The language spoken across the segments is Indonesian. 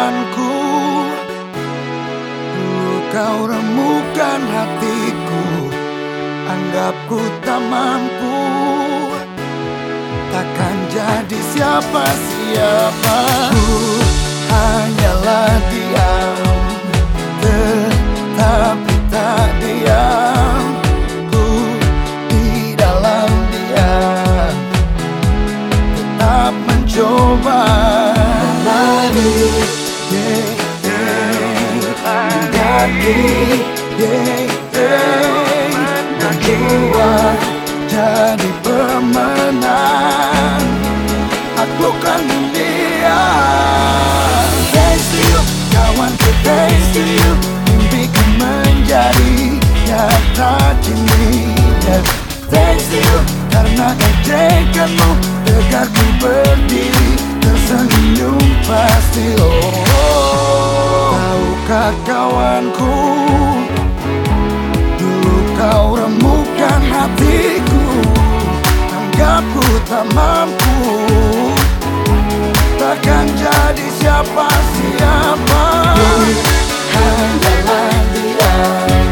kawanku, dulu kau remukan hatiku, anggap ku tak mampu, takkan jadi siapa-siapa. Ku hanyalah diam, tetapi tak diam. Ku di dalam diam, tetap mencoba. Lari, mendaki, berjuang jadi pemenang, taklukkan dunia. Thanks to you, kawanku, thanks to you, mimpiku menjadi nyata kini. Thanks to you, karena ejekanmu tegar ku berdiri, tersenyum pasti. Tahukah kawanku, dulu kau remukan hatiku, anggap ku tak mampu, takkan jadi siapa-siapa. Hanyalah diam,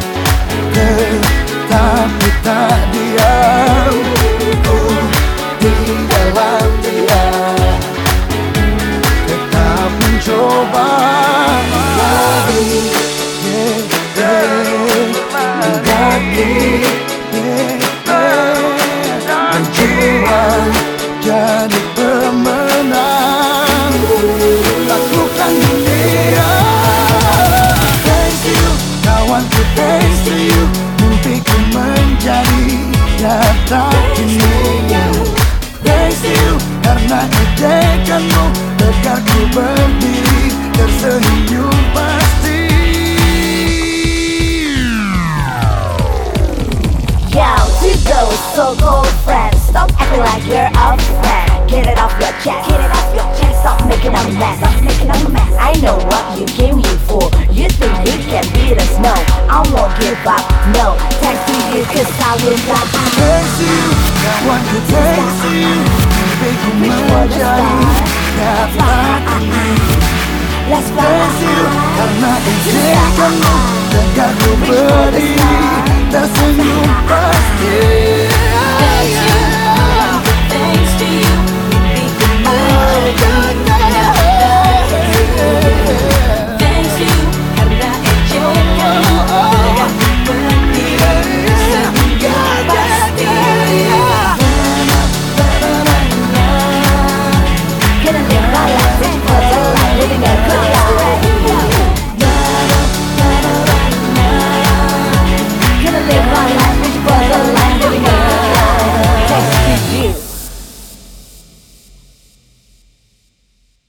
tetapi tak diam. Ku di dalam diam, tetap mencoba. Lari, mendaki, berjuang jadi pemenang, taklukkan dunia. Thanks to you, kawanku, thanks to you, mimpiku menjadi nyata kini. Thanks to you, karena ejekanmu tegar ku berdiri, tersenyum pasti. Yo, to those so-called friends, stop acting like you're a friend. Get it off your chest, get it off your chest. Stop making a mess, stop making a mess. I know what you came here for. You think you can beat us? No, I won't give up. No, thanks to you, cause I will not. Thanks to you, kawanku, thanks to you, mimpiku menjadi nyata kini. Let's fly. Thanks to you, karena ejekanmu tegar ku berdiri, tersenyum pasti.